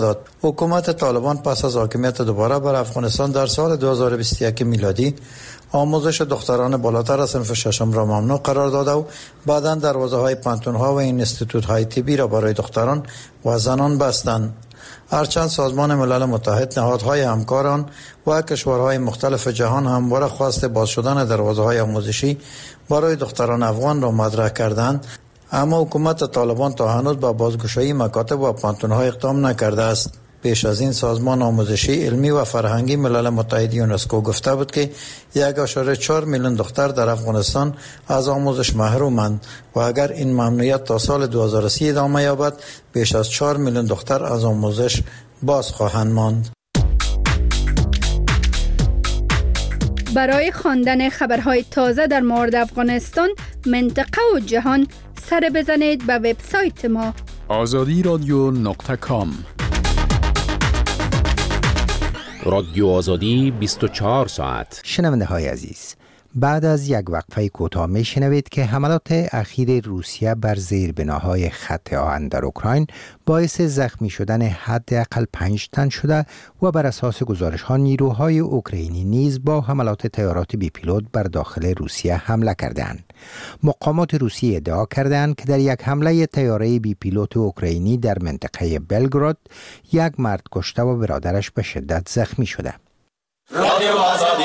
داد. حکومت طالبان پس از حاکمیت دوباره بر افغانستان در سال 2021 میلادی آموزش دختران بالاتر از صنف ششم را ممنوع قرار داده و بعداً دروازه‌های پانتون‌ها و اینستیتوت‌های طبی را برای دختران و زنان بستند. هرچند سازمان ملل متحد، نهادهای همکاران و کشورهای مختلف جهان همواره خواست باز شدن دروازه‌های آموزشی برای دختران افغان را مطرح کردند، اما حکومت طالبان تا هنوز با بازگشایی مکاتب و پانتون‌ها اقدام نکرده است. پیش از این سازمان آموزشی، علمی و فرهنگی ملل متحد یونسکو گفته بود که 1.4 میلیون دختر در افغانستان از آموزش محرومند و اگر این ممنوعیت تا سال 2030 ادامه یابد بیش از 4 میلیون دختر از آموزش باز خواهند ماند. برای خواندن خبرهای تازه در مورد افغانستان، منطقه و جهان سر بزنید به وبسایت ما azadiradio.com. رادیو آزادی 24 ساعت. شنونده های عزیز، بعد از یک وقفه کوتاه می شنوید که حملات اخیر روسیه بر زیربناهای خط آهن در اوکراین باعث زخمی شدن حداقل 5 تن شده و بر اساس گزارش ها نیروهای اوکراینی نیز با حملات طیارات بی پیلوت بر داخل روسیه حمله کردند. مقامات روسیه ادعا کردند که در یک حمله طیاره بی پیلوت اوکراینی در منطقه بلگراد یک مرد کشته و برادرش به شدت زخمی شده. رادیو آزادی.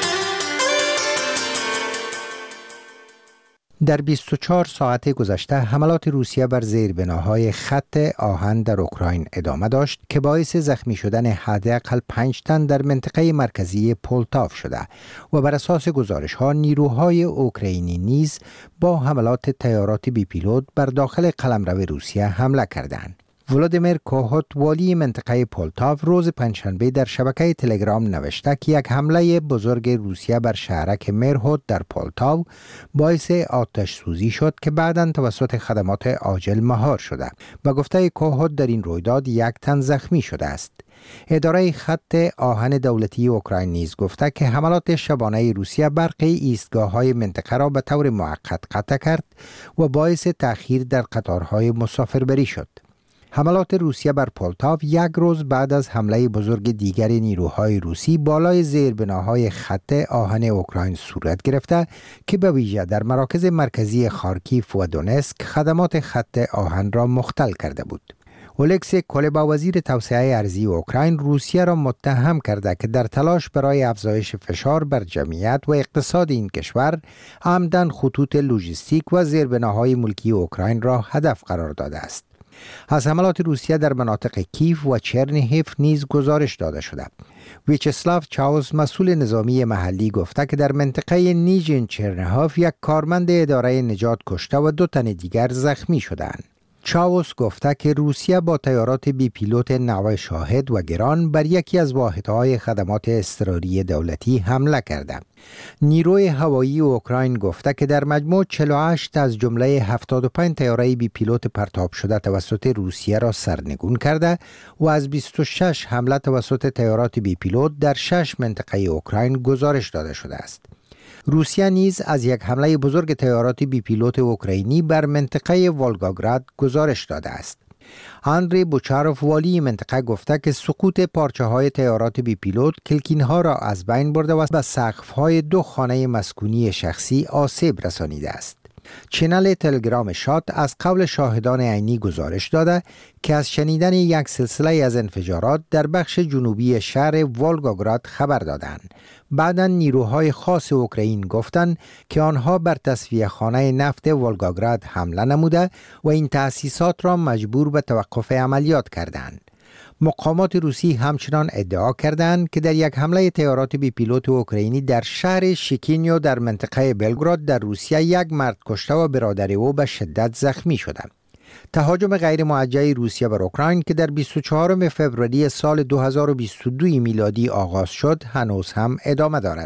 در 24 ساعت گذشته حملات روسیه بر زیربناهای خط آهن در اوکراین ادامه داشت که باعث زخمی شدن حداقل 5 تن در منطقه مرکزی پولتاو شده و بر اساس گزارش ها نیروهای اوکراینی نیز با حملات طیارات بی پیلوت بر داخل قلمرو روسیه حمله کردند. ولادیمیر کوهوت، والی منطقه پولتاو، روز پنجشنبه در شبکه تلگرام نوشته که یک حمله بزرگ روسیه بر شهرک میرهود در پولتاو باعث آتش سوزی شد که بعداً توسط خدمات عاجل مهار شده و گفته کوهوت در این رویداد 1 تن زخمی شده است. اداره خط آهن دولتی اوکراین نیز گفته که حملات شبانه روسیه برخی ایستگاه‌های منطقه را به طور موقت قطع کرد و باعث تأخیر در قطارهای مسافربری شد. حملات روسیه بر پولتاو یک روز بعد از حمله بزرگ دیگر نیروهای روسی بالای زیربناهای خط آهن اوکراین صورت گرفته که به ویژه در مراکز مرکزی خارکیف و دونسک خدمات خط آهن را مختل کرده بود. اولکسی کولبا، وزیر توسعه ارضی اوکراین، روسیه را متهم کرده که در تلاش برای افزایش فشار بر جمعیت و اقتصاد این کشور عمداً خطوط لوجستیک و زیربناهای ملکی اوکراین را هدف قرار داده است. از حملات روسیه در مناطق کیف و چرنیهیف نیز گزارش داده شده. ویچسلاو چاوس، مسئول نظامی محلی، گفته که در منطقه نیژین چرنیهاف یک کارمند اداره نجات کشته و 2 تن دیگر زخمی شدند. چاوس گفته که روسیه با طیارات بی پیلوت نوع شاهد و گران بر یکی از واحدهای خدمات اضطراری دولتی حمله کرده. نیروی هوایی اوکراین گفته که در مجموع 48 از جمله 75 طیاره بی پیلوت پرتاب شده توسط روسیه را سرنگون کرده و از 26 حمله توسط طیارات بی پیلوت در 6 منطقه اوکراین گزارش داده شده است. روسیه نیز از یک حمله بزرگ طیارات بی پیلوت اوکراینی بر منطقه والگاگراد گزارش داده است. آندری بوچاروف، والی منطقه، گفته که سقوط پارچه‌های طیارات بی پیلوت کلکین‌ها را از بین برده و به سقف‌های 2 خانه مسکونی شخصی آسیب رسانیده است. چنل تلگرام شات از قول شاهدان عینی گزارش داده که از شنیدن یک سلسله از انفجارات در بخش جنوبی شهر والگاگراد خبر دادند. بعداً نیروهای خاص اوکراین گفتند که آنها بر تصفیه خانه نفت والگاگراد حمله نموده و این تأسیسات را مجبور به توقف عملیات کردند. مقامات روسی همچنان ادعا کردند که در یک حمله طیارات بی پیلوت اوکراینی در شهر شیکینیو در منطقه بلگراد در روسیه یک مرد کشته و برادر او به شدت زخمی شدند. تهاجم غیر موجه روسیه بر اوکراین که در 24 فوریه سال 2022 میلادی آغاز شد هنوز هم ادامه دارد.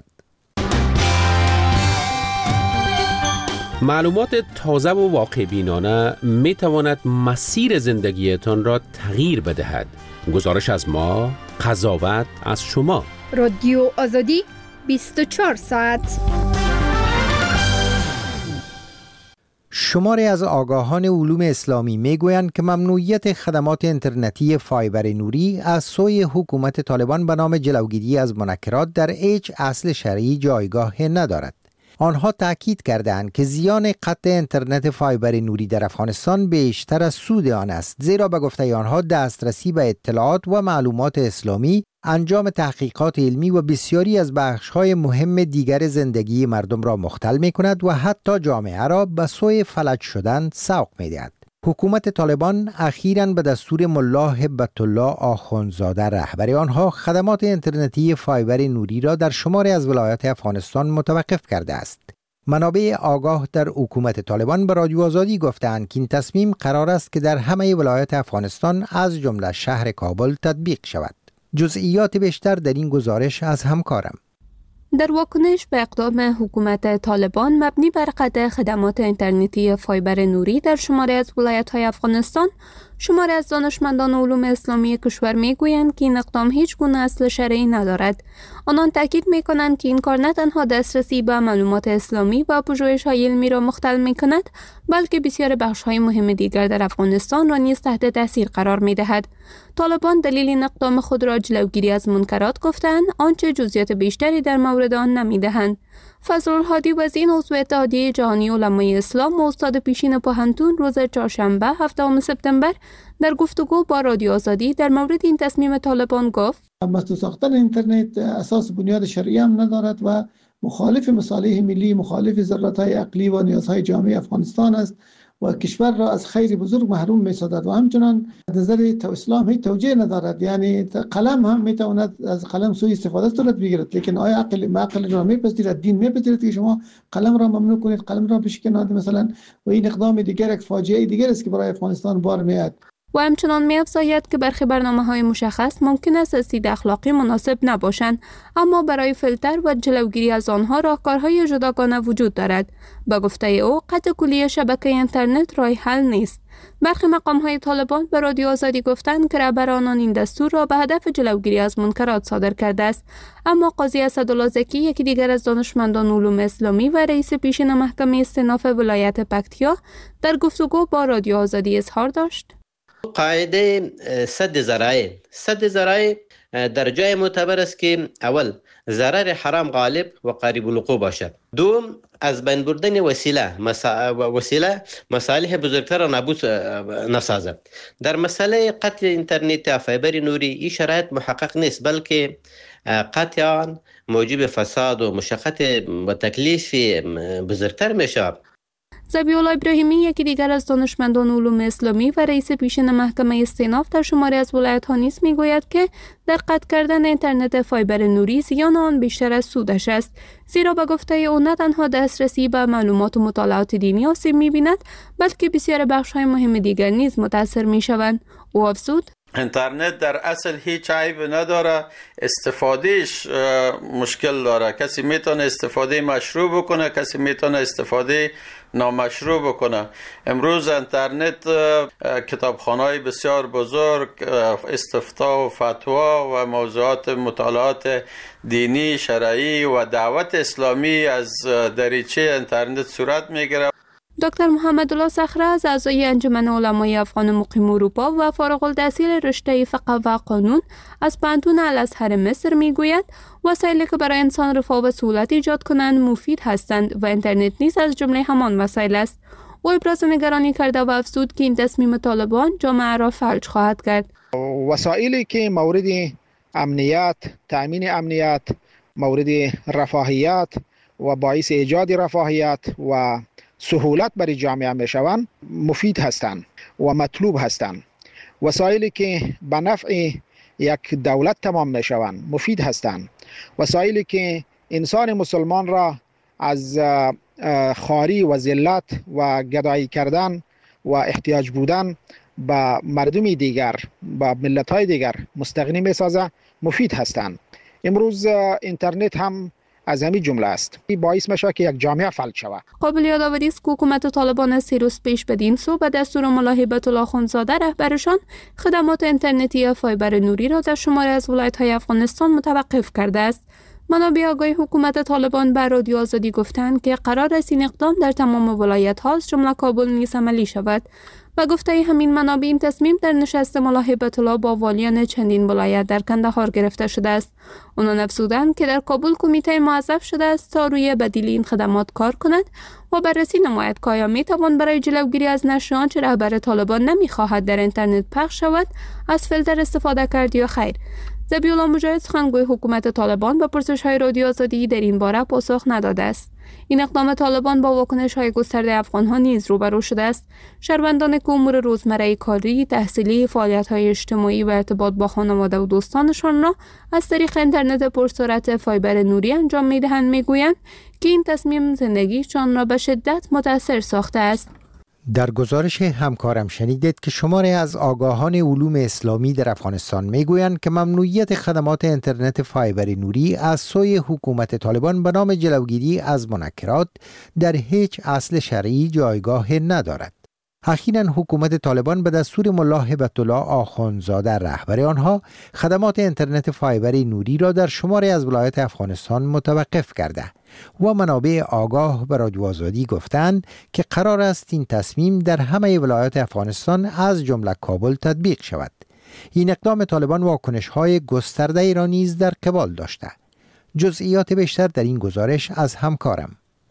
معلومات تازه و واقع بینانه می تواند مسیر زندگیتان را تغییر بدهد. گزارش از ما، قضاوت از شما. رادیو آزادی 24 ساعت. شماری از آگاهان علوم اسلامی میگویند که ممنوعیت خدمات اینترنتی فایبر نوری از سوی حکومت طالبان به نام جلوگیری از منکرات در هیچ اصل شرعی جایگاه ندارد. آنها تاکید کردند که زیان قطع اینترنت فایبر نوری در افغانستان بیشتر از سود آن است، زیرا به گفته آنها دسترسی به اطلاعات و معلومات اسلامی، انجام تحقیقات علمی و بسیاری از بخش‌های مهم دیگر زندگی مردم را مختل می‌کند و حتی جامعه را به سوی فلج شدن سوق می‌دهد. حکومت طالبان اخیراً به دستور ملا هبت الله آخوندزاده رهبر آنها خدمات اینترنتی فایبر نوری را در شماری از ولایات افغانستان متوقف کرده است. منابع آگاه در حکومت طالبان به رادیو آزادی گفتند که این تصمیم قرار است که در همه ولایات افغانستان از جمله شهر کابل تطبیق شود. جزئیات بیشتر در این گزارش از همکارم. در واکنش به اقدام حکومت طالبان مبنی بر قطع خدمات اینترنتی فایبر نوری در شماری از ولایت‌های افغانستان، شماری از دانشمندان علوم اسلامی کشور میگویند که این اقدام هیچ گونه اصل شرعی ندارد. آنان تاکید میکنند که این کار نه تنها دسترسی به معلومات اسلامی و پژوهش‌های علمی را مختل میکند، بلکه بسیار بخش‌های مهم دیگر در افغانستان را نیز تحت تاثیر قرار میدهد. طالبان دلیل این اقدام خود را جلوگیری از منکرات گفتند، آنچه جزئیات بیشتری در مورد آن نمیدهند. فضل‌الهادی وزین عضو اتحادیه جهانی علمای اسلام و استاد پیشین پوهنتون روز چهارشنبه 7 سپتامبر در گفتگو با رادیو آزادی در مورد این تصمیم طالبان گفت: مسدود ساختن اینترنت اساس بنیاد شرعی هم ندارد و مخالف مصالح ملی، مخالف ضرورت‌های عقلی و نیازهای جامعه افغانستان است و کشور را از خیر بزرگ محروم می‌سازد و همچنان نظر اسلام هیچ توجیه ندارد. یعنی قلم هم میتواند از قلم سوء استفاده صورت بگیرد، لیکن آیا عقل را میپذیرد؟ دین میپذیرد که شما قلم را ممنوع کنید، قلم را بشکنید مثلا؟ و این اقدام دیگر یک فاجعه دیگر است که برای افغانستان بار میاد. و همچنان می‌افزاید که برخی برنامه‌های مشخص ممکن است از دید اخلاقی مناسب نباشند، اما برای فیلتر و جلوگیری از آنها راهکارهای جداگانه وجود دارد. به گفته او، قطع کلی شبکه اینترنت راه حل نیست. برخی مقام‌های طالبان به رادیو آزادی گفتند که رهبر آنان این دستور را به هدف جلوگیری از منکرات صادر کرده است، اما قاضی اسدالله زکی، یکی دیگر از دانشمندان علوم اسلامی و رئیس پیشین محکمه استئناف ولایت پکتیا، در گفتگو با رادیو آزادی اظهار داشت: قاعده سد ذرایع در جای معتبر است که اول ضرر حرام غالب و قریب الوقوع باشد، دوم از بین بردن وسیله مصالح بزرگتر را نابود نسازد. در مسئله قطع اینترنت فایبر نوری این شرایط محقق نیست، بلکه قطع آن موجب فساد و مشقت و تکلیف بزرگتر می شود. ذبیح الله ابراهیمی، یکی دیگر از دانشمندان علوم اسلامی و رئیس پیشین محکمه استئناف در شماری از ولایت‌ها نیز میگوید که در قطع کردن اینترنت فایبر نوری زیان آن بیشتر از سودش است، زیرا به گفته او نه تنها دسترسی به معلومات و مطالعات دینی آسیب می‌بیند، بلکه بسیار بخش‌های مهم دیگر نیز متاثر می‌شوند. او افزود: اینترنت در اصل هیچ عیب نداره، استفادهش مشکل داره. کسی میتونه استفاده مشروع بکنه، کسی میتونه استفاده نامشروع بکنه. امروز اینترنت کتابخانه‌های بسیار بزرگ، استفتاء و فتوا و موضوعات مطالعات دینی، شرعی و دعوت اسلامی از دریچه اینترنت صورت میگیره. دکتر محمد الله صخره، اعضای انجمن علمای افغان مقیم اروپا و فارغ التحصیل رشته فقه و قانون از پانتون الازهر مصر میگوید وسایلی که برای انسان رفاه و سهولت ایجاد کنند مفید هستند و اینترنت نیز از جمله همان وسایل است. او ابراز نگرانی کرده و افزود که این تصمیم طالبان جامعه را فلج خواهد کرد. وسایلی که مورد امنیت، تأمین امنیت، مورد رفاهیت و باعث ایجاد رفاهیت و سهولت برای جامعه میشوند مفید هستند و مطلوب هستند. وسایلی که به نفع یک دولت تمام میشوند مفید هستند. وسایلی که انسان مسلمان را از خواری و ذلت و گدایی کردن و احتیاج بودن به مردم دیگر، به ملت‌های دیگر مستغنی میسازه مفید هستند. امروز اینترنت هم از همین جمله است. این باعث میشه که یک جامعه فلج شود. قابل یادآوری است که حکومت طالبان از 3 روز پیش بدین سو به دستور ملا هبت الله آخوندزاده رهبرشان خدمات اینترنتی فایبر نوری را در شماری از ولایت‌های افغانستان متوقف کرده است. منابع آگاهی حکومت طالبان به رادیو آزادی گفتند که قرار است این اقدام در تمام ولایت‌ها از جمله کابل نیز عملی شود. و گفته همین منابع این تصمیم در نشست ملاحظه طلا با والیان چندین ولایت در کندهار گرفته شده است. آنان افزودند که در کابل کمیته موظف شده است تا روی بدیل این خدمات کار کند و بررسی نماید که آیا میتوان برای جلوگیری از نشر آنچه رهبر طالبان نمیخواهد در اینترنت پخش شود از فیلتر استفاده کرد یا خیر. ذبیحالله مجاهد سخنگوی حکومت طالبان به پرسش‌های رادیو آزادی در این باره پاسخ نداده است. این اقدام طالبان با واکنش‌های گسترده افغان‌ها نیز روبرو شده است. شهروندان که امور روزمره کاری، تحصیلی، فعالیت‌های اجتماعی و ارتباط با خانواده و دوستانشان را از طریق اینترنت پرسرعت فایبر نوری انجام می‌دهند می‌گویند که این تصمیم زندگیشان را به شدت متأثر ساخته است. در گزارش همکارم شنیدید که شماری از آگاهان علوم اسلامی در افغانستان میگویند که ممنوعیت خدمات اینترنت فایبر نوری از سوی حکومت طالبان به نام جلوگیری از منکرات در هیچ اصل شرعی جایگاه ندارد. اخیراً حکومت طالبان به دستور ملا هبت‌الله آخوندزاده رهبر آنها خدمات اینترنت فایبر نوری را در شماری از ولایات افغانستان متوقف کرده و منابع آگاه به رادیو آزادی گفتند که قرار است این تصمیم در همه ولایات افغانستان از جمله کابل تطبیق شود. این اقدام طالبان واکنش‌های گسترده را نیز در قبال داشته. جزئیات بیشتر در این گزارش از همکارم.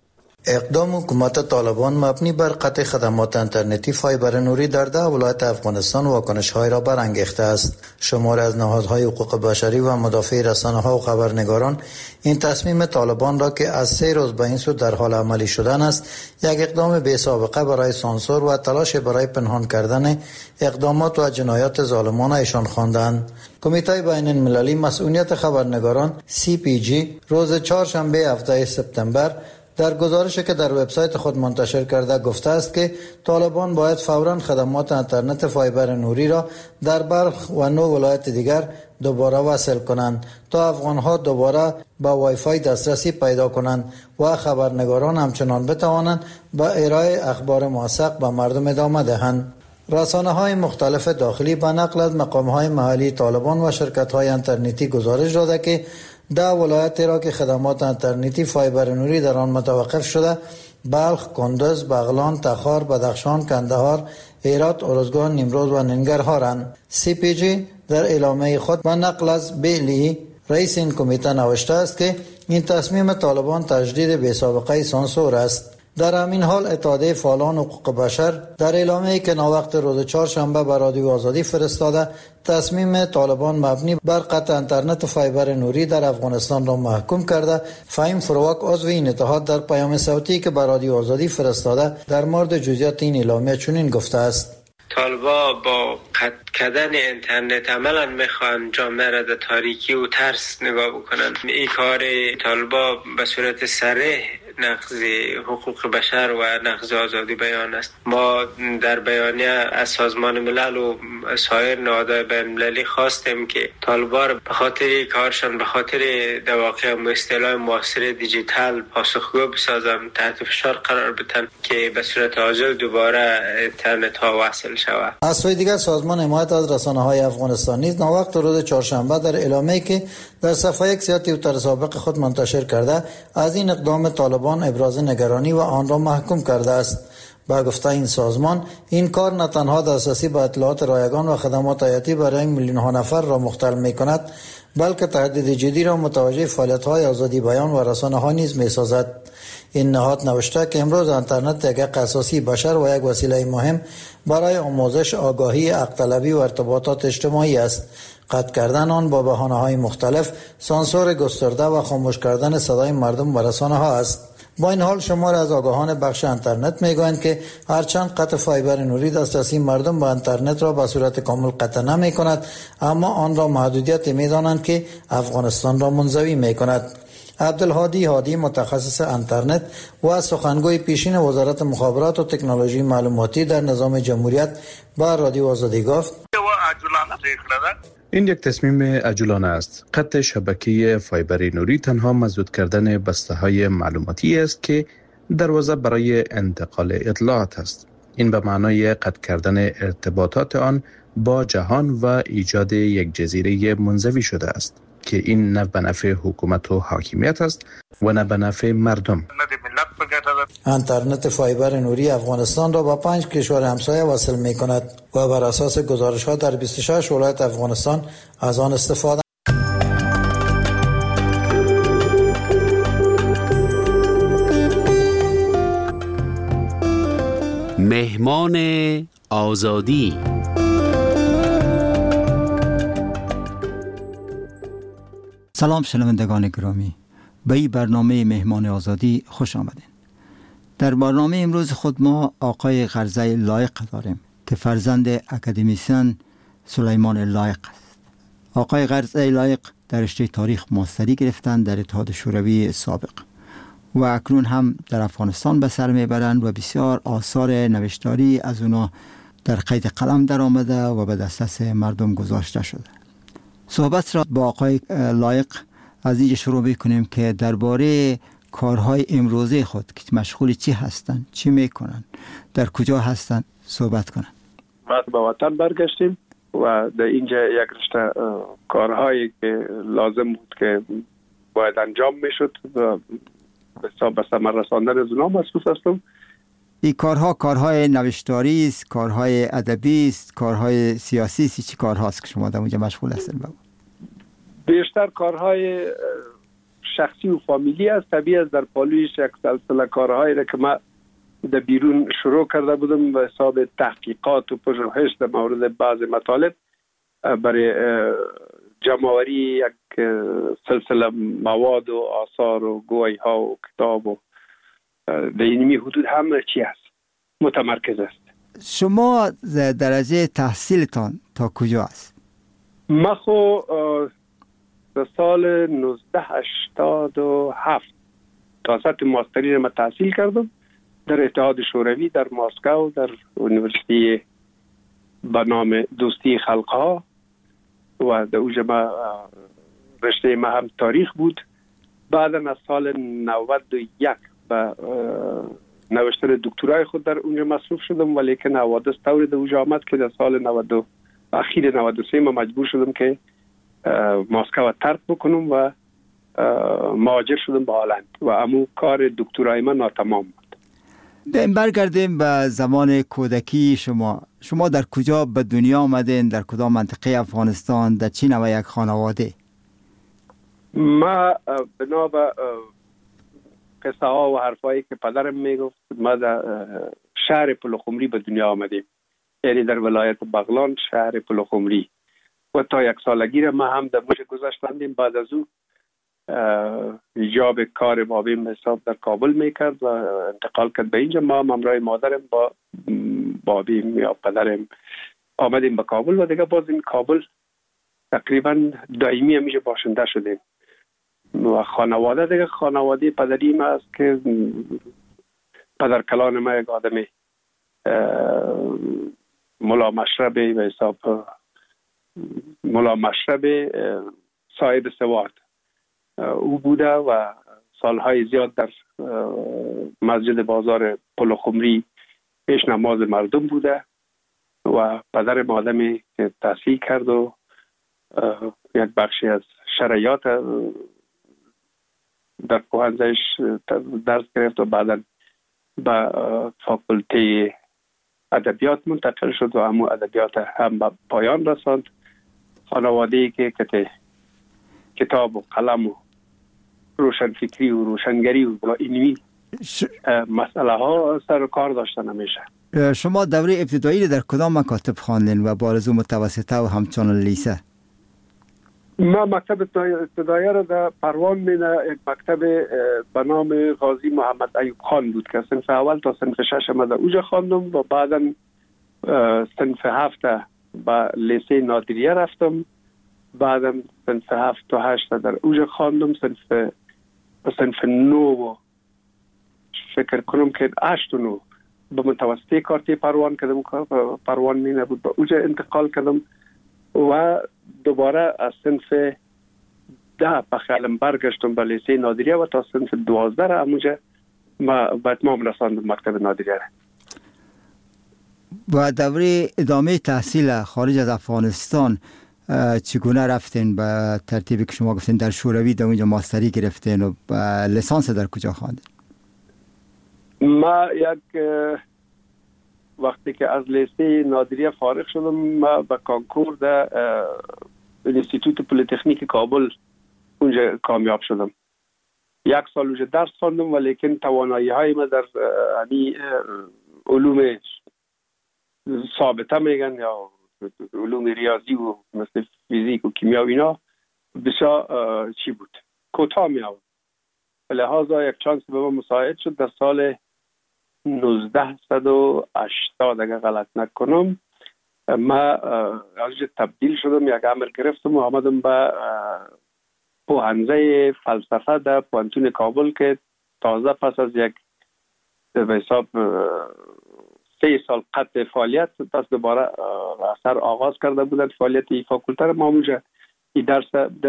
اقدام حکومت طالبان مبنی بر قطع خدمات اینترنتی فایبر نوری در 10 ولایت افغانستان واکنش‌های را برانگیخته است. شماری از نهادهای حقوق بشری و مدافع رسانه‌ها و خبرنگاران این تصمیم طالبان را که از 3 روز به این سو در حال عملی شدن است، یک اقدام بی سابقه برای سانسور و تلاش برای پنهان کردن اقدامات و جنایات ظالمانه ایشان خواندند. کمیته بین المللی مسئولیت خبرنگاران CPG روز چهارشنبه 17 سپتامبر در گزارشی که در وبسایت خود منتشر کرده گفته است که طالبان باید فوراً خدمات اینترنت فایبر نوری را در بلخ و 9 ولایت دیگر دوباره وصل کنند تا افغانها دوباره با وای فای دسترسی پیدا کنند و خبرنگاران همچنان بتوانند به ارائه اخبار موثق به مردم ادامه دهند. رسانه‌های مختلف داخلی به نقل از مقام‌های محلی طالبان و شرکت‌های اینترنتی گزارش داده که 10 ولایت را که خدمات اینترنتی فایبر نوری در آن متوقف شده، بلخ، کندز، بغلان، تخار، بدخشان، کندهار، هرات، ارزگان، نیمروز و ننگرهارند. CPG در اعلامیه خود به نقل از بیلی رئیس این کمیته نوشته است که این تصمیم طالبان تجدید بی‌سابقه سانسور است. در همین حال اتحادیه فعالان حقوق بشر در اعلامیه‌ای که ناوقت روز چهارشنبه به رادیو آزادی فرستاده، تصمیم طالبان مبنی بر قطع اینترنت فایبر نوری در افغانستان را محکوم کرده. فهیم فروک عضو این اتحاد در پیام صوتی که به رادیو آزادی فرستاده در مورد جزئیات این اعلامیه چنین گفته است: طالبا با قطع کردن اینترنت عملا میخوان جامعه را در تاریکی و ترس نگاه بکنن. این کار طالبا به صورت صریح نقض حقوق بشر و نقض آزادی بیان است. ما در بیانیه از سازمان ملل و سایر نهادهای بین‌المللی خواستیم که طالبان به خاطر کارشان به خاطر در واقع اصطلاح معاصر دیجیتال پاسخگو بسازن، تحت فشار قرار بدن که به صورت آزاد دوباره اینترنت ها وصل شود. از سوی دیگر سازمان حمایت از رسانه‌های افغانستان نیز ناوقت روز چهارشنبه در اعلامیه‌ای که در صفحه اکس توییتر سابق خود منتشر کرده از این اقدام طالبان ابراز نگرانی و آن را محکوم کرده است. با گفته این سازمان، این کار نه تنها دسترسی به اطلاعات رایگان و خدمات حیاتی برای میلیون‌ها نفر را مختل می‌کند، بلکه تهدید جدی را متوجه فعالیت‌های آزادی بیان و رسانه‌ها نیز می‌سازد. این نهاد نوشته که امروز اینترنت یک حق اساسی بشر و یک وسیله مهم برای آموزش، آگاهی، حق طلبی و ارتباطات اجتماعی است. قطع کردن آن با بهانه‌های مختلف، سانسور گسترده و خاموش کردن صدای مردم و رسانه‌ها است. با این حال شمار از آگاهان بخش اینترنت میگویند که هرچند قطع فایبر نوری دسترسی مردم به اینترنت را به صورت کامل قطع نمی کند، اما آن را محدودیت می‌دانند که افغانستان را منزوی می‌کند. عبدالهادی هادی، متخصص اینترنت و سخنگوی پیشین وزارت مخابرات و تکنولوژی معلوماتی در نظام جمهوریت، با رادیو آزادی گفت: این یک تصمیم عجولانه است. قطع شبکه فایبر نوری تنها مسدود کردن بسته‌های معلوماتی است که دروازه برای انتقال اطلاعات است. این به معنای قطع کردن ارتباطات آن با جهان و ایجاد یک جزیره منزوی شده است. که این نه به نفع حکومت و حاکمیت است و نه به نفع مردم. اینترنت فایبر نوری افغانستان را با 5 کشور همسایه وصل می کند و بر اساس گزارش ها در 26 ولایت افغانستان از آن استفاده. مهمان آزادی. سلام شنوندگان گرامی، به این برنامه مهمان آزادی خوش آمدین. در برنامه امروز خود ما آقای غرزه لایق داریم که فرزند اکادمیسین سلیمان لایق است. آقای غرزه لایق در رشته تاریخ ماستری گرفتن در اتحاد شوروی سابق و اکنون هم در افغانستان به سر میبرند و بسیار آثار نوشتاری از اونا در قید قلم در آمده و به دسترس مردم گذاشته شده. صحبت را با آقای لایق از اینجا شروع بکنیم که درباره کارهای امروزی خود که مشغول چی هستند، چی میکنن، در کجا هستند صحبت کنن. بعد به وطن برگشتیم و در اینجا یک رشته کارهایی که لازم بود که باید انجام میشد و به ثمر رساندن از اونها مصروف هستم. این کارهای نوشتاری است، کارهای ادبی است، کارهای سیاسی است، چی کارهاست که شما در اونجا مشغول هستین؟ بیشتر کارهای شخصی و فامیلی است. طبیعی است در پالویش یک سلسله کارهایی را که من در بیرون شروع کرده بودم به حساب تحقیقات و پژوهش در مورد بعض مطالب برای جمع‌آوری یک سلسله مواد و آثار و گویی ها و کتاب و در اینمی حدود همه چی است متمرکز است. شما درجه تحصیلتان تا کجا است؟ من خو در سال 1987 تا سطح ماستری را تحصیل کردم در اتحاد شوروی در مسکو در یونیورسیتی به نام دوستی خلقها و در اوجه ما رشته ما هم تاریخ بود. بعد از سال 91 به نوشتن دکترای خود در اونجا مصروف شدم، ولی که حوادث طوری در اوجه آمد که در سال اخیر 93 ما مجبور شدم که مسکو ترک بکنم و مهاجر شدم به هلند و امو کار دکترای من ناتمام بود. برگردیم به زمان کودکی شما در کجا به دنیا آمدین؟ در کدام منطقه افغانستان؟ در چی نوع یک خانواده؟ ما بنا به قصه ها و حرفایی که پدرم میگفت ما در شهر پلخمری به دنیا آمدیم، یعنی در ولایت بغلان شهر پلخمری و تا 1 سالگی را ما هم در موش گذاشتندیم. بعد از او ایجاب کار بابیم حساب در کابل میکرد و انتقال کرد به اینجا. ما همراه مادرم با بابیم یا پدرم آمدیم به کابل و دیگه باز این کابل تقریبا دائمی همیشه باشنده شدیم و خانواده دیگه خانواده پدری ما است که پدر کلان ما یک آدمی ملا مشربی به حساب ملا مشربی صاحب سواد او بوده و سالهای زیاد در مسجد بازار پلخمری پیش نماز مردم بوده و پدر آدمی که تحصیل کرد و یک بخشی از شرعیات در پوهنزش درس گرفت و بعدا به فاکولته ادبیات منتقل شد و همون ادبیات هم به پایان رساند. خانواده‌ای که کتاب و قلم و روشنفکری و روشنگری و اینمی مسئله ها سر کار داشتن همیشه. شما دوره ابتدایی در کدام مکاتب خواندین و بارزو متوسطه و همچنان لیسه؟ ما مکتب ابتدایی را در پروان یک مکتب به نام غازی محمد ایوب خان بود که صنف اول تا صنف 6 ما در اوجا خواندم و بعدا صنف 7 به لیسه نادریه رفتم. بعدا صنف 7 تا 8 در اوجا خواندم. صنف 9 فکر کنم که 8 و 9 به متوسطه کارتی پروان کردم. پروان می نبود به اوجا انتقال کردم و دوباره از صنف 10 به خیالم برگشتم به لیسه نادریه و تا صنف 12 را همونجا ما به اتمام رساندم مکتب نادریه. و دوره ادامه تحصیل خارج از افغانستان چگونه رفتین به ترتیبی که شما گفتین در شوروی در اونجا ماستری گرفتین و لیسانس در کجا خواندین؟ ما وقتی که از لیسه نادریه فارغ شدم ما به کانکور در انستیتوت پلیتکنیک کابل اونجا کامیاب شدم. 1 سال اونجا درس خواندم ولیکن توانایی های ما در علوم ثابته میگن یا علوم ریاضی و مثل فیزیک و کیمیا و اینا بسیار چی بود کوتاه می آورد. لحاظا یک چانس به ما مساعد شد در سال 1980 اگر غلط نکنم ما از تبدیل شدم، یک عمل گرفتم و آمدم به پوهنځی فلسفه در پوهنتون کابل که تازه پس از یک به حساب 3 سال قطع فعالیت پس دوباره اثر آغاز کرده بودند فعالیت این فاکولته. ما اونجا این درس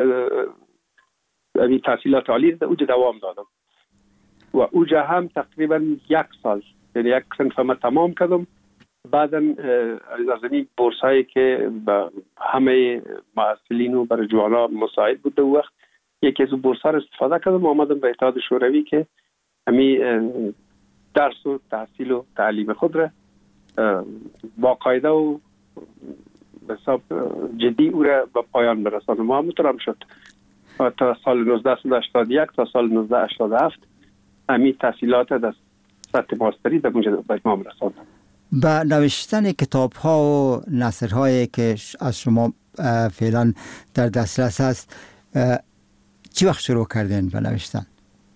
تحصیلات عالی در اونجا دوام دادم و اونجا هم تقریبا 1 سال یعنی 1 صنف ما تمام کردم. بعدا از این بورس هایی که به همه محصلین و برای جوانا مساعد بود در وقت یکی از بورس ها را استفاده کردم و آمدم به اتحاد شوروی که همین درس و تحصیل و تعلیم خود را باقاعده و به حساب جدی او را به پایان برسانم. ما همونطور شد تا سال 1981 تا سال 1987 همین تحصیلات در سطح ماستری در اونجا به اتمام رساندم. با نوشتن کتاب ها و نثرهایی که از شما فعلا در دسترس هست چی وقت شروع کردین به نوشتن؟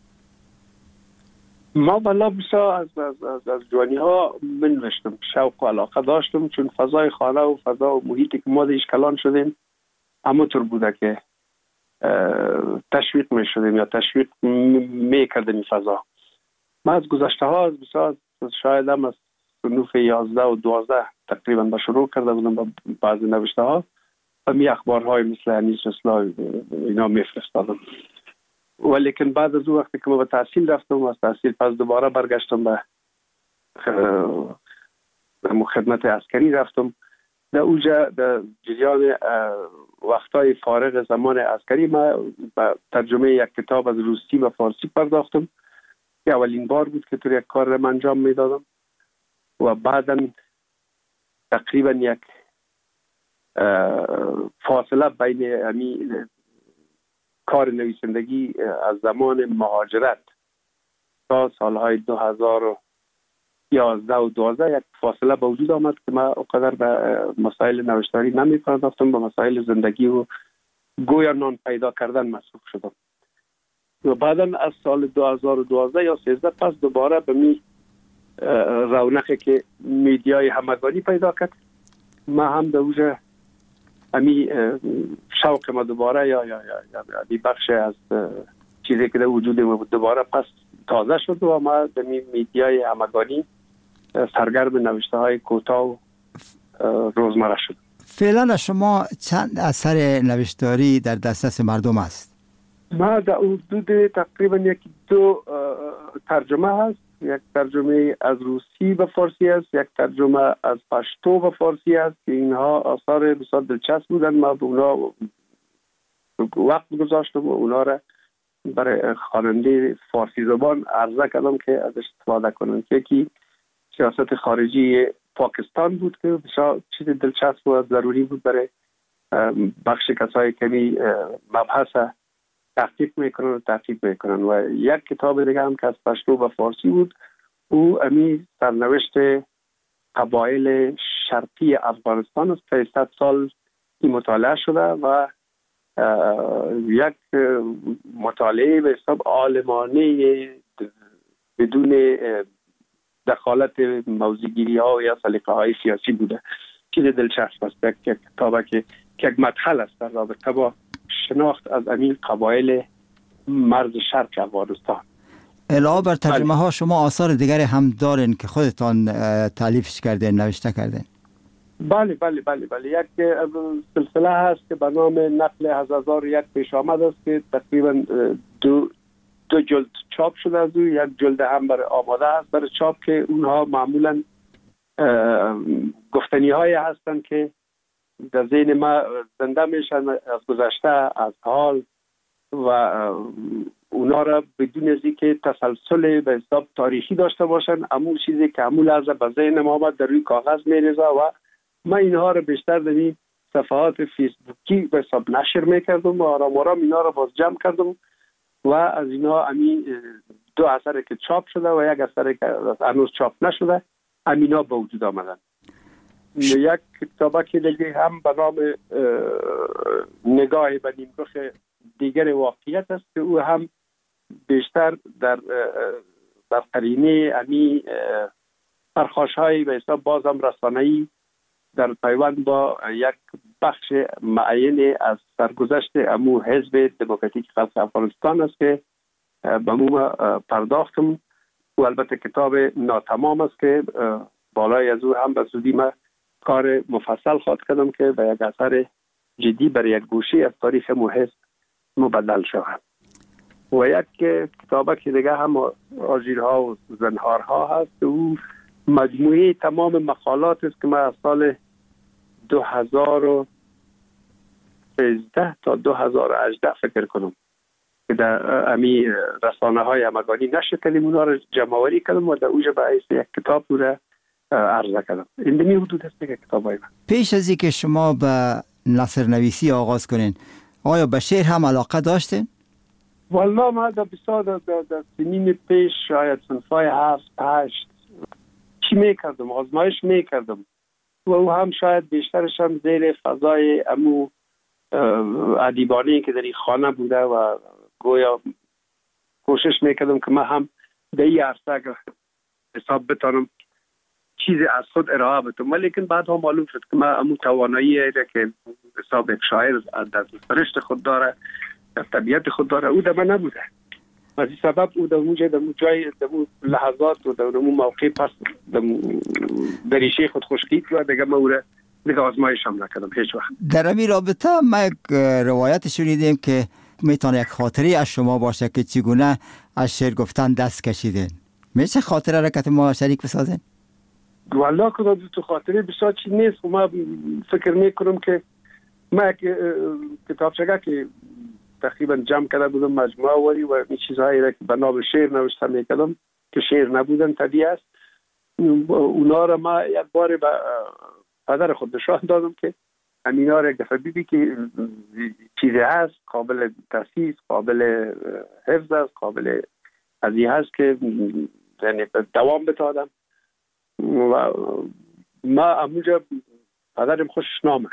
ما والا بسیار از جوانی ها من نوشتم، شوق و علاقه داشتم چون فضای خانه و فضا و محیطی که ما دیش کلان شدیم همونطور بوده که تشویق می شدیم یا تشویق می کردیم این فضا. ما از گذشته ها بسیار شاید هم از صنوف 11 و 12 تقریبا به شروع کرده بودم با بعضی نوشته ها و می اخبارهای مثل انیس رسلا اینا می فرستادم. ولیکن بعد از اون وقتی که ما به تحصیل رفتم و از تحصیل پس دوباره برگشتم به خدمت عسکری رفتم. در اونجا در جریان وقتای فارغ زمان عسکری ما به ترجمه یک کتاب از روسی و فارسی پرداختم که اولین بار بود که تو یک کار را انجام میدادم و بعدا تقریبا یک فاصله بین همین کار نویسندگی از زمان مهاجرت تا سالهای 2011 و 12 یک فاصله به وجود آمد که ما اونقدر به مسائل نوشتاری نمی پرداختم، به مسائل زندگی و گویا نان پیدا کردن مصروف شدم و بعدا از سال 2012 یا 13 پس دوباره به می رونقی که میدیای همگانی پیدا کرد ما هم در اوجه امی شوق ما دوباره یا بخش از چیزی که در وجود ما بود دوباره پس تازه شد و ما در میدیای همگانی سرگرم نوشته های کوتاه و روزمره شد. فعلا شما چند اثر نوشتاری در دسترس مردم است؟ ما در حدود تقریبا 1-2 ترجمه هست. یک ترجمه از روسی به فارسی است، یک ترجمه از پشتو به فارسی است که اینها آثار بسیار دلچسب بودن. ما به اونا وقت گذاشتم و اونا را برای خواننده فارسی زبان عرضه کردم که ازش استفاده کنند. یکی سیاست خارجی پاکستان بود که بسیار چیز دلچسب و ضروری بود برای بخش کسایی که مبحث تحقیق میکنن و تحقیق میکنن. و یک کتاب دیگه هم که از پشتو به فارسی بود او امی سرنوشت قبایل شرقی افغانستان است که 100 سال این مطالعه شده و یک مطالعه به حساب عالمانه بدون دخالت موضوعگیری ها یا سلیقه های سیاسی بوده. چیز دلچسب است. یک کتابه که یک مدخل است در رابطه با شناخت از امین قبایل مرز شرق افغانستان. علاوه بر ترجمه ها شما آثار دیگری هم دارین که خودتان تالیفش کردین، نوشته کردین؟ بله. یک سلسله هست که به نام نقل از 1001 پیش آمد است که تقریبا 2 جلد چاپ شده از او. یک جلد هم برای آماده است برای چاپ که اونها معمولا گفتنی های هستند که در ذهن ما زنده میشن از گذشته، از حال، و اونا را بدون از اینکه تسلسل به حساب تاریخی داشته باشن، همون چیزی که همون لحظه به ذهن ما آمد در روی کاغذ میریزه و من اینها را بیشتر در این صفحات فیسبوکی به حساب نشر میکردم و آرام آرام اینا را باز جمع کردم و از اینا همین 2 اثر که چاپ شده و 1 اثر که هنوز چاپ نشده همینا به وجود آمدن. یک کتابه که دیگه هم به نام نگاه به نیمرخ دیگر واقعیت است که او هم بیشتر در قرینه امی پرخاش‌های به حساب بازم رسانه‌ای در پیوند با یک بخش معین از سرگذشت امو حزب دموکراتیک خلق افغانستان است که به مو پرداختم و البته کتاب ناتمام است که بالای از او هم به زودی ما کار مفصل خواهد کردم که به یک اثر جدی برای یک گوشه از تاریخ مو حزب مبدل شود. و یک کتابه که دیگه هم آژیرها و زنهارها هست، او مجموعه تمام مقالات است که من از سال 2013 تا 2018 فکر کنم که در امی رسانه های همگانی نشر کردیم، اونا رو جمع‌آوری کردم و در اوجه به حیث یک کتاب رو عرضه کردم. این دمی حدود است که کتابای من. پیش از اینکه شما به نثر نویسی آغاز کنین، آیا به شعر هم علاقه داشتین؟ والله ما در سنین پیش شاید صنفای 7-8 چی میکردم، آزمایش میکردم و او هم شاید بیشترش هم زیر فضای امو ادیبانی که در این خانه بوده و گویا کوشش میکردم که من هم در این عرصه حساب بتانم چیزی از خود ارائه بتم، ولیکن بعد هم معلوم شد که من امو توانایی که حساب یک شاعر در سرشت خود داره، در طبیعت خود داره، او در من نبوده. از این سبب او در جای در لحظات و در موقع پس در ریشه خود خشکید و دیگه ما او را دیگه آزمایش هم نکردم هیچ وقت. در این رابطه ما یک روایت شنیدیم که میتونه یک خاطری از شما باشه که چگونه از شعر گفتن دست کشیدین. میشه خاطره را که ما شریک بسازین؟ والله که تو خاطره بسیار چیز نیست. ما فکر میکنم که ما کتابچه که تقریبا جمع کرده بودم مجموعه وری و این چیزهایی را که به نام شعر نوشته میکردم که شعر نبودن طبیعی است، اونا را ما یک بار به پدر خود نشان دادم که همینا را یک دفعه بیدی که چیزی هست قابل تاسیس، قابل حفظ است، قابل ازی هست که یعنی دوام بتادم و ما اموجا پدرم خوشش نامد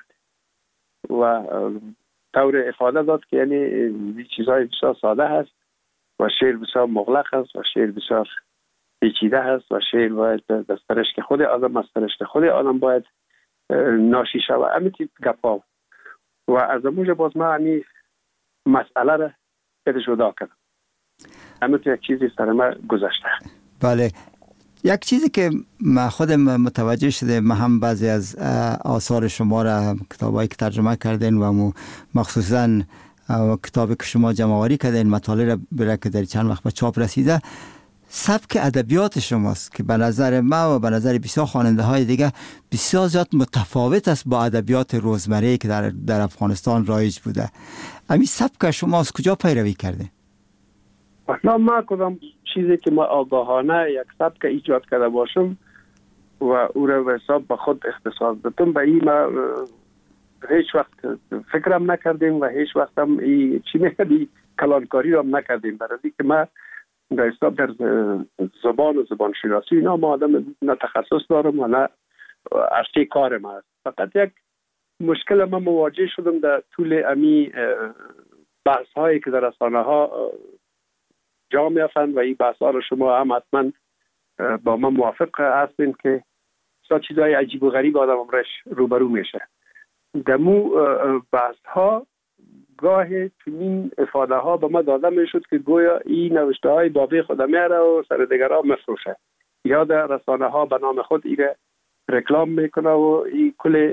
و طور افاده داد که یعنی چیزهای بسیار ساده هست و شعر بسیار مغلق است و شعر بسیار پیچیده هست و شعر باید در سرشت خود آدم، از سرشت خود آدم باید ناشی شود. امیتی گپا و از اموجه باز ما همی مسئله را پیدا جدا کردم. امیتی یک چیزی سر ما گذشته. بله، یک چیزی که من خودم متوجه شده، من هم بعضی از آثار شما را کتابایی که ترجمه کردین و مخصوصا کتابی که شما جمع‌آوری کردین مطالعه را برای که در چند وقت به چاپ رسیده، سبک ادبیات شماست که به نظر ما و به نظر بسیار خواننده های دیگه بسیار زیاد متفاوت است با ادبیات روزمره که در افغانستان رایج بوده. همین سبک شما از کجا پیروی کرده؟ اصلا ما کدام چیزی که ما آگاهانه یک سبک ایجاد کرده باشم و او را به حساب به خود اختصاص دادم، به این ما هیچ وقت فکرم نکردیم و هیچ وقت هم چی میگردی کلانکاری را هم نکردیم، برای که ما در حساب در زبان و زبان شناسی اینا ما آدم نه تخصص دارم و نه عرصه کار ما است. فقط یک مشکل ما مواجه شدم در طول امی بحث هایی که در رسانه ها جا میافند و این بحث ها رو شما هم حتما با ما موافق هستین که چیزهای عجیب و غریب آدم امرش روبرو میشه. دمو بحث ها گاه چنین افاده ها به ما داده میشد که گویا این نوشته های بابی خود میاره و سر دیگر ها مفروشه یا در رسانه ها به نام خود ایره رکلام میکنه و این کل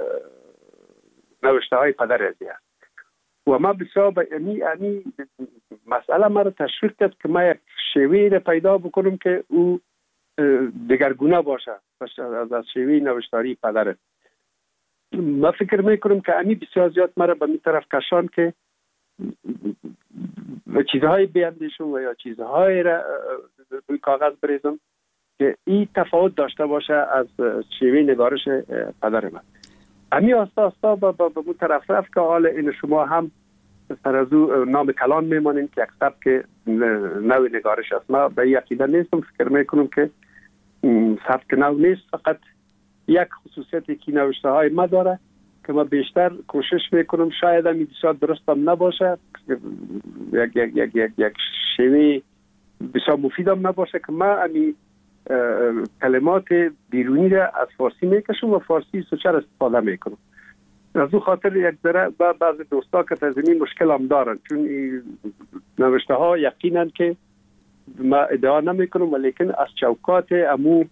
نوشته های پدر ازی هست و ما بسیار به این مسئله ما رو تشویق کرد که ما یک شیوه رو پیدا بکنم که او دگرگونه باشه از شیوه نوشتاری پدره. من فکر میکنم که امی بسیار زیاد مرا به می طرف کشان که چیزهای بیندیشم و یا چیزهای را روی کاغذ بریزم که این تفاوت داشته باشه از شیوه نگارش پدر من. امی آستا به مو طرف رفت که حال این شما هم سر از او نام کلان میمانین که یک سبک نوع نگارش است. من به یقیده نیستم، فکر میکنم که سبک نو نیست، فقط یک خصوصیتی که نوشته های ما داره که ما بیشتر کوشش میکنم شاید هم بسیار درستم نباشه، یک شیوه بسیار مفیدم نباشه که ما امی کلمات بیرونی را از فارسی میکشم و فارسی سوچر استفاده میکنم. از او خاطر یک ذره بعض دوستا که تزمین مشکل هم دارن، چون نوشته ها یقینا که ما ادعا نمی کنم ولیکن از چوکات امو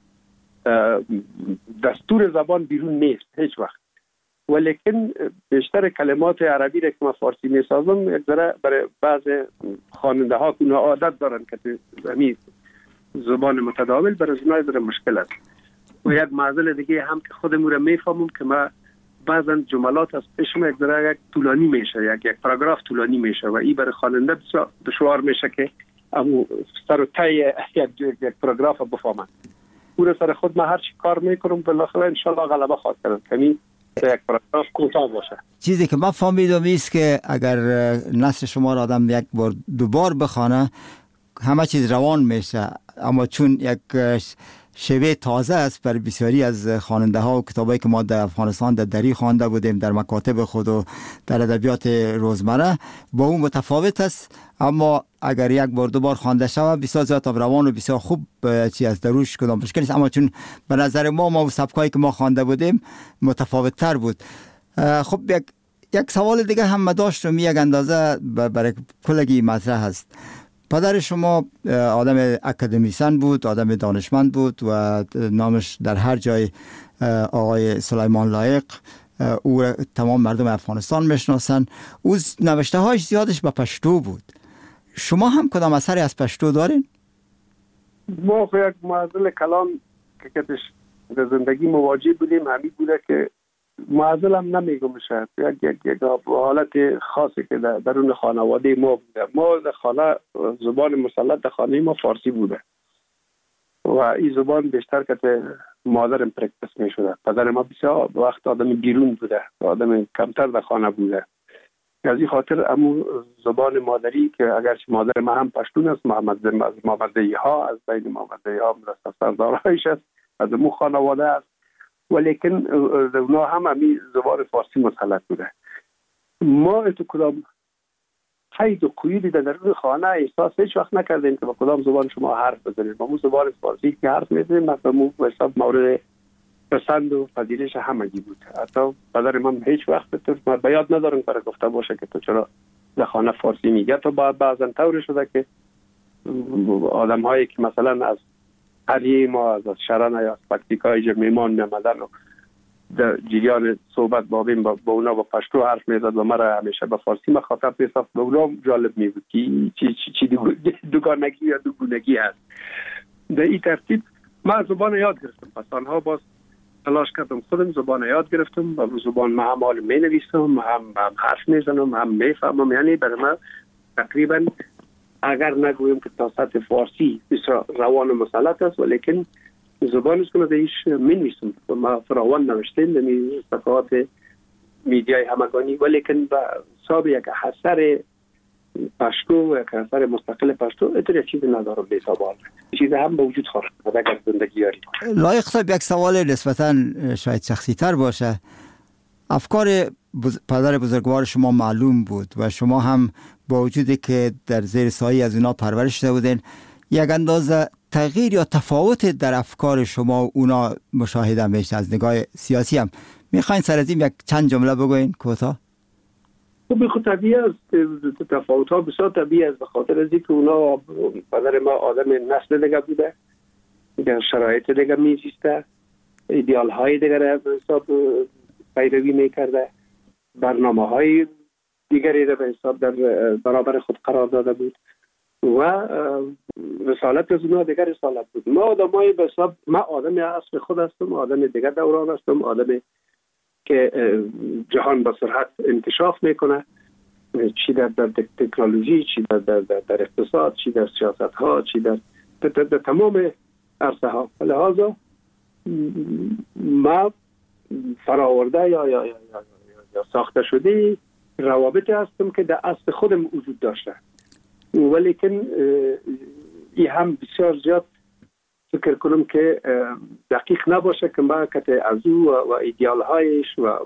دستور زبان بیرون نیست هیچ وقت، ولیکن بیشتر کلمات عربی را که ما فارسی می سازم یک ذره برای بعض خواننده ها که اونها عادت دارن که همین زبان متداول برای اونها ذره مشکل است. و یک معضل دیگه هم که خودمون را میفهمم که ما بعضا جملات از پیشم یک ذره یک طولانی میشه، یک پاراگراف طولانی میشه و این برای خواننده بسیار دشوار میشه که امو سر و ته یک پاراگراف بفهمن. پور سر خود ما هر چی کار میکنم بالاخره ان شاء الله غلبه خواهد کرد، یعنی یک پاراگراف کوتاه باشه. چیزی که من فهمیدم است که اگر نثر شما را آدم یک بار دوبار بخونه همه چیز روان میشه، اما چون یک شیوه تازه است بر بسیاری از خواننده ها و کتابایی که ما در افغانستان در دری خوانده بودیم در مکاتب خود و در ادبیات روزمره با اون متفاوت است، اما اگر یک بار دو بار خوانده شود بسیار زیاد روان و بسیار خوب چی از دروش کدام مشکل نیست، اما چون به نظر ما و سبکایی که ما خوانده بودیم متفاوت تر بود. خب یک سوال دیگه هم داشتم، یک اندازه برای کلگی مطرح هست. پدر شما آدم اکادمیسن بود، آدم دانشمند بود و نامش در هر جای آقای سلیمان لایق، او تمام مردم افغانستان میشناسن. او نوشته هاش زیادش به پشتو بود. شما هم کدام اثری از پشتو دارین؟ ما یک معضل کلام که کتش در زندگی مواجه بودیم همین بوده که معضل هم نمیگم شد، یک حالت خاصی که درون خانواده ما بوده. ما در خانه زبان مسلط در خانه ما فارسی بوده و این زبان بیشتر که مادرم پرکتس می شده. پدر ما بسیار وقت آدم بیرون بوده، آدم کمتر در خانه بوده. از این خاطر امو زبان مادری که اگرچه مادر ما هم پشتون است، محمدی ها از بین محمدی ها سردارهایش است، از امو خانواده است، ولیکن اونا هم همی زبان فارسی مسلط بوده. ما اتو کدام قید و قیودی در درون خانه احساس هیچ وقت نکردیم که با کدام زبان شما حرف بزنید. با مو زبان فارسی که حرف میزنیم مثلا مو حساب مورد پسند و پذیرش همگی بود. حتی پدر من هیچ وقت ما بیاد ندارم برای گفته باشه که تو چرا در خانه فارسی میگه. تا بعضا طور شده که آدم هایی که مثلا از هریه ما از شرن یا از پکتیکای میمان میامدن و در جریان صحبت بابیم با اونا با پشتو حرف میزد و مرا همیشه با فارسی مخاطب میساخت. به اونا جالب میبود که چی دوگانگی یا دوگونگی هست. در این ترتیب من زبان یاد گرفتم. پس آنها باز تلاش کردم خودم زبان یاد گرفتم و زبان ما هم حال می نویسم، هم حرف میزنم، هم میفهمم. یعنی برای من تقریبا اگر نگویم که تا سطح فارسی بسیار روان و مسلط است، ولیکن زبان است که من ایش می نویسم و ما فراوان نوشتیم در صفحات میدیای همگانی، ولیکن با حساب یک اثر پشتو، یک اثر مستقل پشتو اتر چیزی ندارم بی‌سابال. چیزی هم به وجود خواهد اگر زندگی یاری. لایق صاحب، یک سوال نسبتاً شاید شخصی تر باشه. افکار پدر بزرگوار شما معلوم بود و شما هم با وجودی که در زیر سایه از اونا پرورش شده بودین، یک اندازه تغییر یا تفاوت در افکار شما و اونا مشاهده میشه از نگاه سیاسی هم. میخواین سر از این یک چند جمله بگوین کوتاه؟ خب طبیعی است، تفاوت ها بسیار طبیعی است، به خاطر از اینکه اونا پدر ما آدم نسل دیگه بوده، در شرایط دیگه میزیسته، ایدئال های دیگه را به حساب پیروی میکرده، برنامه های دیگری را به حساب در برابر خود قرار داده بود و رسالت از اونها دیگر رسالت بود. ما آدمای به حساب، من آدم اصل خود هستم، آدم دیگر دوران هستم، آدم که جهان با سرعت انکشاف میکنه، چی در تکنولوژی، چی در اقتصاد، چی در سیاست ها، چی در تمام عرصه ها. لحاظا ما فراورده یا ساخته شده روابطی هستم که در اصل خودم وجود داشته، ولیکن این هم بسیار زیاد فکر کنم که دقیق نباشه که ما که از او و ایدیال هایش و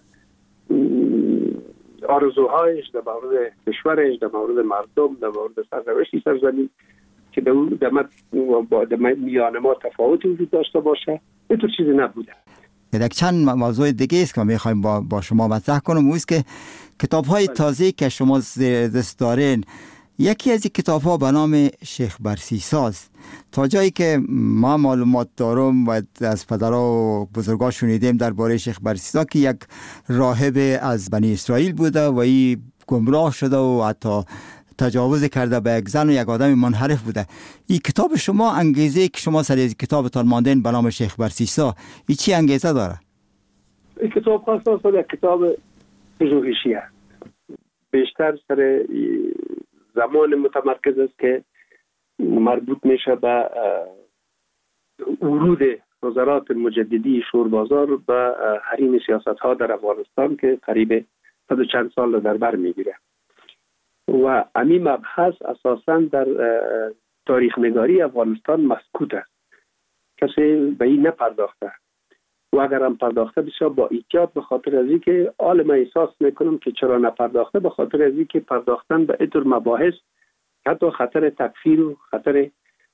آرزوهایش در مورد کشورش، در مورد مردم، در مورد سرنوشت سرزمین که در میان ما تفاوتی وجود داشته باشه، اینطور چیزی نبوده. یک چند موضوع دیگه است که میخوایم با شما مطرح کنم، او است که کتاب‌های تازه که شما زیر دست دارین، یکی از این کتاب‌ها به نام شیخ برسیساست. تا جایی که ما معلومات دارم و از پدرها و بزرگا شنیدیم درباره شیخ برسیسا که یک راهب از بنی اسرائیل بوده و این گمراه شده و حتی تجاوز کرده به یک زن و یک آدم منحرف بوده. این کتاب شما، انگیزه که شما سر از کتابتان ماندین به نام شیخ برسیسا، این چی انگیزه داره؟ این کتاب خاصه یک کتاب پژوهشی است، بیشتر سر زمان متمرکز است که مربوط میشه به ورود وزارات مجددی شوربازار به حریم سیاست ها در افغانستان که قریب 100 چند سال در بر میگیره و امی مبحث اساساً در تاریخ نگاری افغانستان مسکوت است، کسی به این نپرداخته و اگر هم پرداخته بسیار با احتیاط، به خاطر از اینکه عالم احساس میکنم که چرا نپرداخته، به خاطر از اینکه پرداختن به اینطور مباحث حتی خطر تکفیر و خطر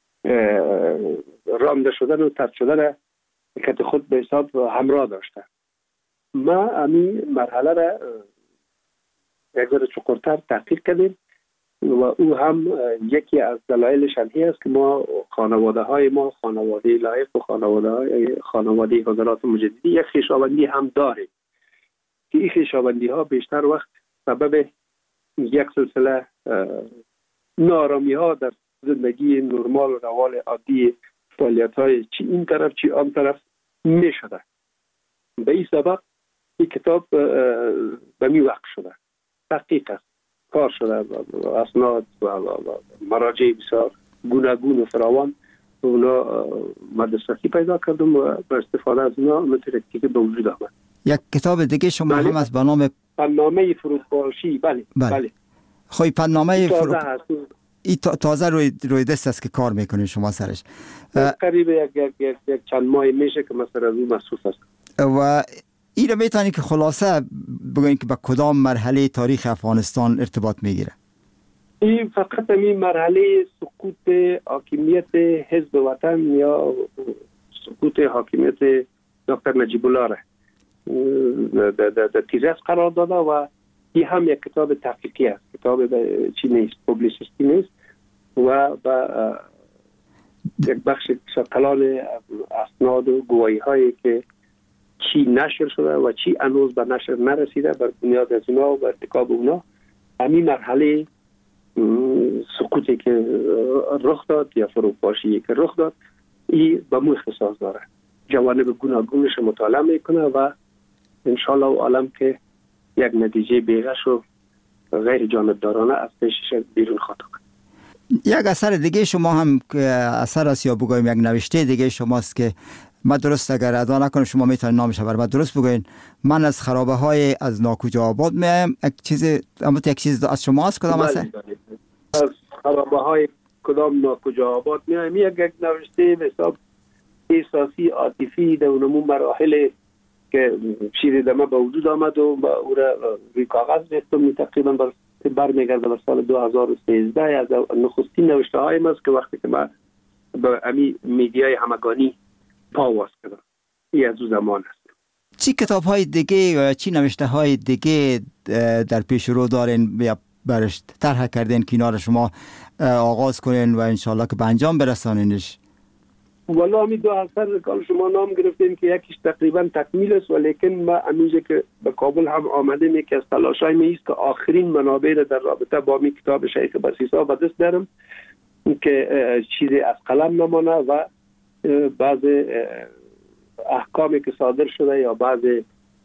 رانده شدن و طرد شدن که خود به حساب همراه داشته. ما امی مرحله را یک ذره چقدرتر تحقیق کردیم و او هم یکی از دلایلش هم است که ما خانواده لایق و خانواده حضرات مجددی یک خویشاوندی هم داریم که این خویشاوندی ها بیشتر وقت سبب یک سلسله نارامی ها در زندگی نرمال و روال عادی فعالیت های چی این طرف چی آن طرف می شده. به این سبب این کتاب به می وقت شده، تحقیق است، کار شده، اسناد و مراجع بسیار گوناگون و فراوان اونا مدرستی پیدا کردم و با استفاده از اونا مترکی که به وجود آمد. یک کتاب دیگه شما هم از به نام پنامه فروپاشی. بله. خوی پنامه تازه روی دست است که کار میکنید شما سرش. قریب یک چند ماه میشه که مثلا از اون مصروف است. و این رو میتونی که خلاصه بگوین که به کدام مرحله تاریخ افغانستان ارتباط میگیره؟ این فقط این مرحله سقوط حاکمیت حزب وطن یا سقوط حاکمیت دکتر نجیب الله در تیزس قرار داده و این هم یک کتاب تحقیقی است، کتاب چی نیست، پوبلیسیستی نیست و با یک بخش کلان اسناد و گواهی هایی که چی نشر شده و چی هنوز به نشر نرسیده، بر بنیاد از اونا و ارتکاب اونا همین مرحله سقوطی که رخ داد یا فروپاشی که رخ داد، این به مو اختصاص داره، جوانب گوناگونش مطالعه میکنه و انشالله و عالم که یک نتیجه بیغش و غیر جانبدارانه از پیشش بیرون خواهد کنه. یک اثر دیگه شما هم که اثر است یا بگویم یک نوشته دیگه شماست که من درست اگر ادا نکنم شما میتونید نامش بر من درست بگوین. من از خرابه های از ناکجا آباد میایم. یک چیز از شماست کدام است؟ از خرابه های کدام ناکجا آباد میایم. یک نوشته به حساب احساسی عاطفی در اونمون مراحل که چیزی در من به وجود آمد و او را روی کاغذ ریختم، تقریبا برمیگرده به سال 2013 از نخستین نوشته هایم است که وقتی که من به امی میدیای همگانی پاواز کردم. این از او زمان است. چی کتاب های دیگه یا چی نوشته های دیگه در پیش رو دارین یا برش طرح کردین کنار شما آغاز کنین و انشالله که به انجام برسانینش؟ والا همی دو اثر که شما نام گرفتین که یکیش تقریبا تکمیل است، ولیکن ما همیشه که به کابل هم آمدیم یکی از تلاشای می است که آخرین منابع در رابطه با می کتاب شیخ برسیسا به دست دارم که چیزی از قلم نمانه و بعض احکامی که صادر شده یا بعض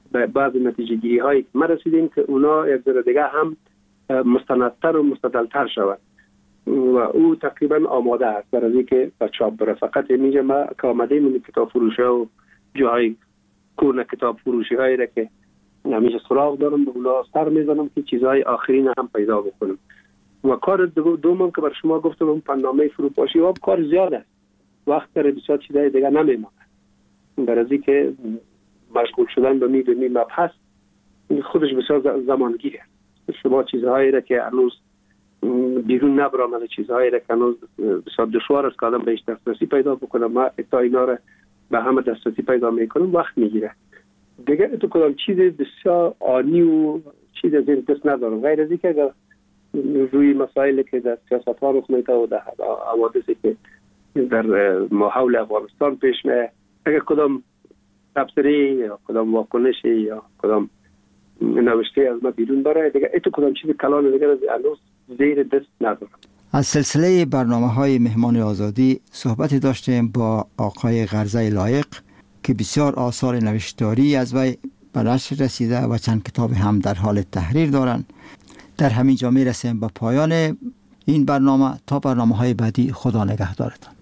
به بعض نتیجه گیری هایی ما رسیدیم که اونا یک ذره دیگه هم مستندتر و مستدلتر شود و او تقریبا آماده است برای اینکه به چاپ بره. فقط اینجا ما که آمده من کتاب فروشی و جاهای کورن کتاب فروشی هایی را که همیشه سراغ دارم به اونا سر میزنم که چیزهای آخرین هم پیدا بکنم. و کار دومم که بر شما گفتم پنامه فروپاشی و کار زیاد است، وقت داره بسیار چیزای دیگه نمیمونه. برای اینکه مشغول شدن به می مبحث خودش بسیار زمانگیره. شما چیزهایی را که هنوز بیرون نبرآمده، چیزهایی را که هنوز بسیار دشوار است که آدم بهش دسترسی پیدا بکنه، ما تا اینا را به همه دسترسی پیدا میکنم وقت میگیره. دیگه تو کدام چیز بسیار آنی و چیز از این دست ندارم، غیر از اینکه روی مسائلی که در سیاست ها رخ میده و در حوادثی که در حول افغانستان پیش میاد، اگر کدام تبصره یا کدام واکنشی یا کدام نوشته از ما بیرون بره، دیگه اتو کدام چیز کلان دیگه هنوز زیر دست ندارم. از سلسله برنامه‌های مهمان آزادی صحبتی داشتیم با آقای غرزه لایق که بسیار آثار نوشتاری از وی به نشر رسیده و چند کتاب هم در حال تحریر دارند. در همین جا میرسیم به پایان این برنامه. تا برنامه‌های بعدی، خدا نگهدارتان.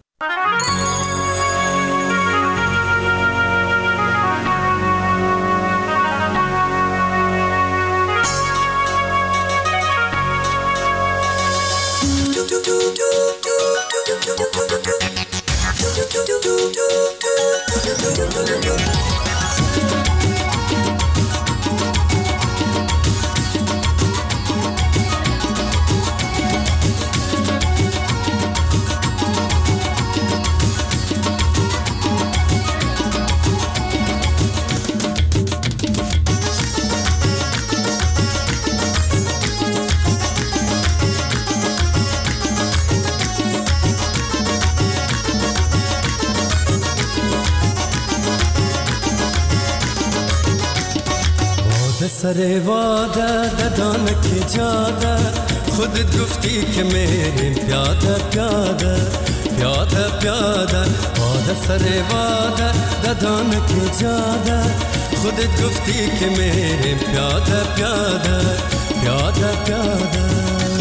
سر واده ددان که جاده خودت گفتی که میریم پیاده پیاده پیاده پیاده. واده سر واده ددان که جاده خودت گفتی که میریم پیاده پیاده پیاده پیاده.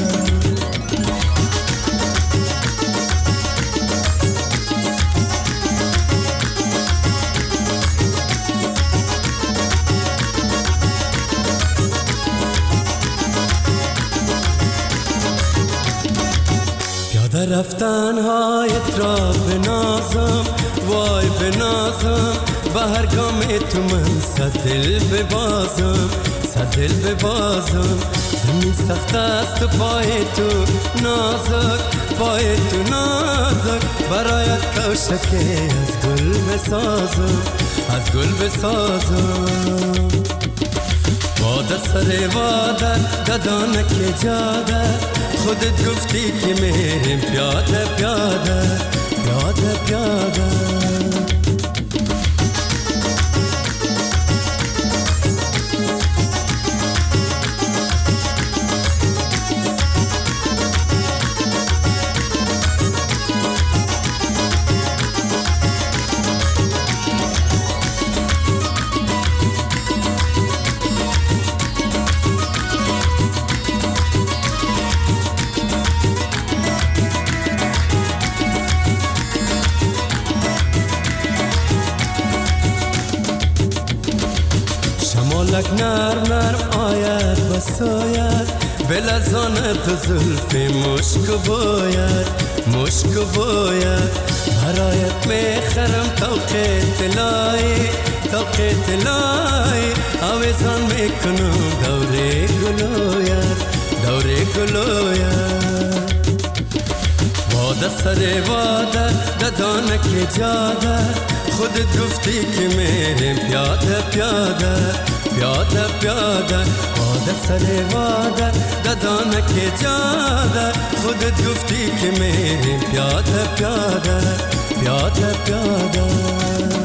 رفتن هایت را بنازم وای بنازم، به هر گام تو من صد دل ببازم صد دل ببازم. زمین سخت است و پای تو نازک پای تو نازک، برایت کوشکی از گل بسازم از گل بسازم. واده سر واده ددان که جاده خودت گفتی که میریم پیاده پیاده پیاده پیاده. نرم نرم آید و ساید بلرزاند تو زلفی مشک باید مشک باید. برایت میخرم توق طلایی توق طلایی، آویزان میکنم دوره گلوید دوره گلوید. واده سر واده ددان که جاده خودت گفتی که میریم پیاده پیاده پیاده پیاده. واده سر واده ددان که جاده خودت گفتی که میریم پیاده پیاده پیاده پیاده.